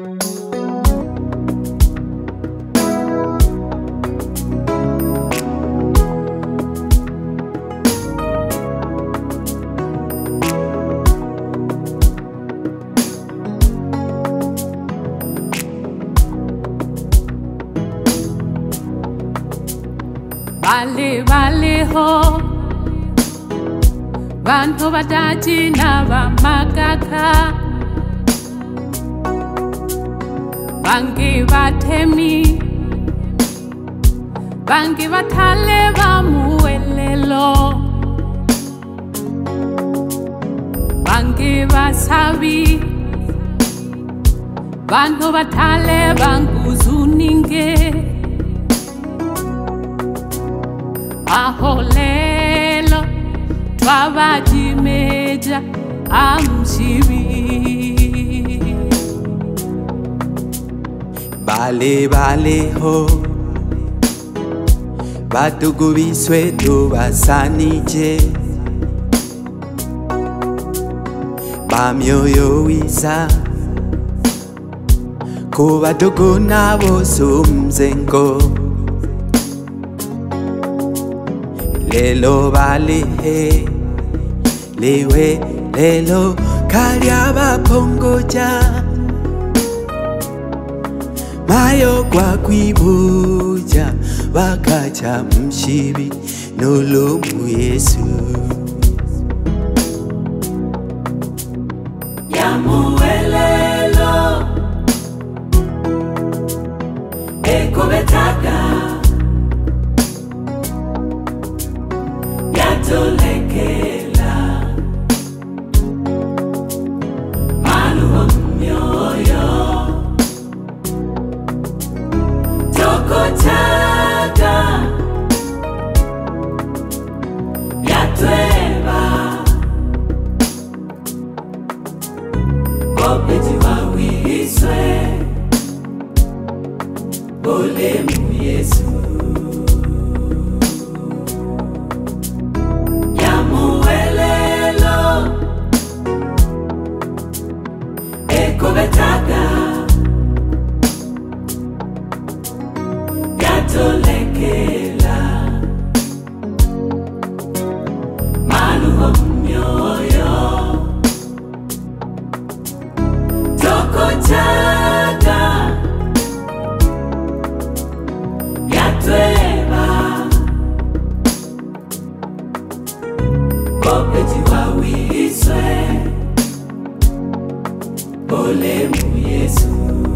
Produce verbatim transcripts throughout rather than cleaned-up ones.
Vale, vale ho Vantu vatati na vamakaka Vangi vatemi Vangi vatale vamuelelo Vangi vasavi Vantu vatale vanguzuninge Aholelo twavajimeja amshibi Bale bale ho Batugu biswetu basanije Bamyoyo wisa Kubatugu nabo sumzengo Lelo bale he Lewe lelo kalyaba pongoja Mayo kwa kwibuja Wakacha mshibi Nolomu Yesu Yamuelelo Eko betaka Yatolekela Manu myoyo Toko chaga Yatweba Kopeti wawiswe Olemu Yesu Betaka Yatolekela Manu myoyo Toko chaga Yatweba Kopeti wawiswe Olemu Yesu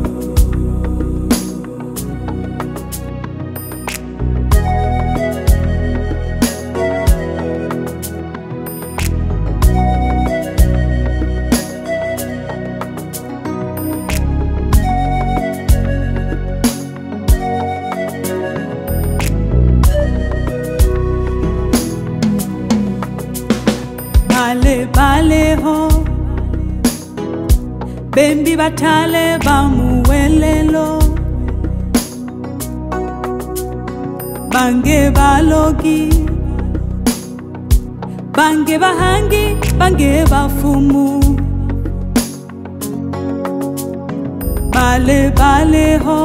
Bale bale ho Bembi batale bamuelelo Bange balogi Bange bahangi Bange bafumu Bale bale ho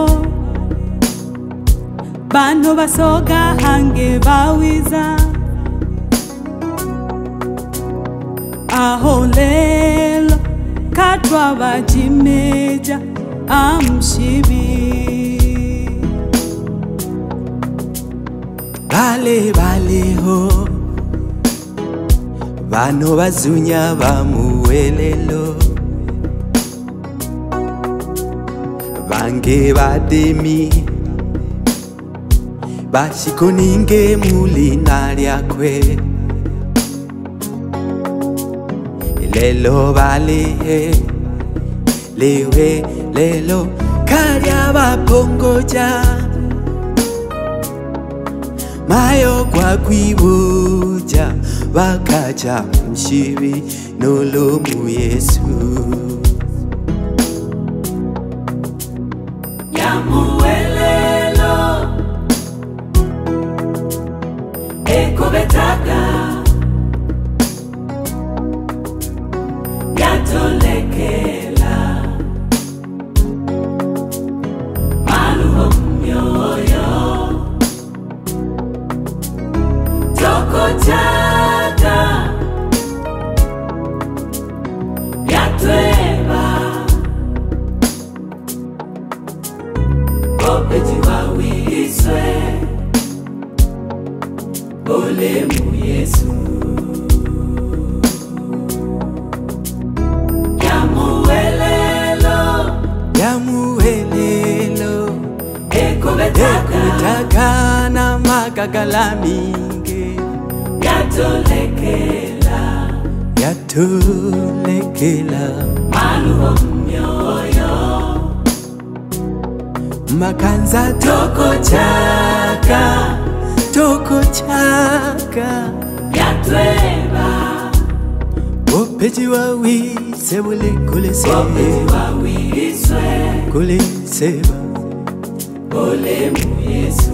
Bano basoga hange bawiza Aholelo Katwa vajimeja amshibi Bale bale ho Vano bazunya bamuelelo Vange bademi Bashikoninge mulinarya kwe Lelo bale he Lewe lelo kalyaba pongoja Mayo kwa kwibuja Wakacha mshibi Nolomu Yesu Yamuelelo Eko betaka Yatolekela kagalaminge yatolekela yatolekela maluho myoyo makanza toko chaka toko chaka yatweba opeji wawi sebule kule seba opeji wawi iswe kule seba ole mu Yesu